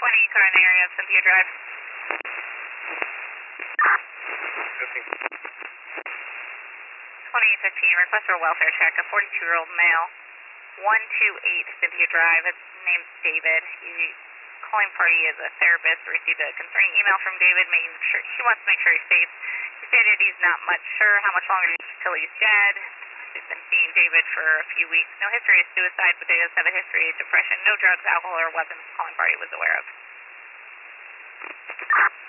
current area of Cynthia Drive. 2815, request for a welfare check, a 42-year-old male, 128 Cynthia Drive. His name's David. Calling party is a therapist. Received a concerning email from David making sure he wants to make sure he's safe. He stated he's not much sure how much longer until he's dead. He's been seeing David for a few weeks. No history of suicide, but he does have a history of depression. No drugs, alcohol, or weapons the calling party was aware of.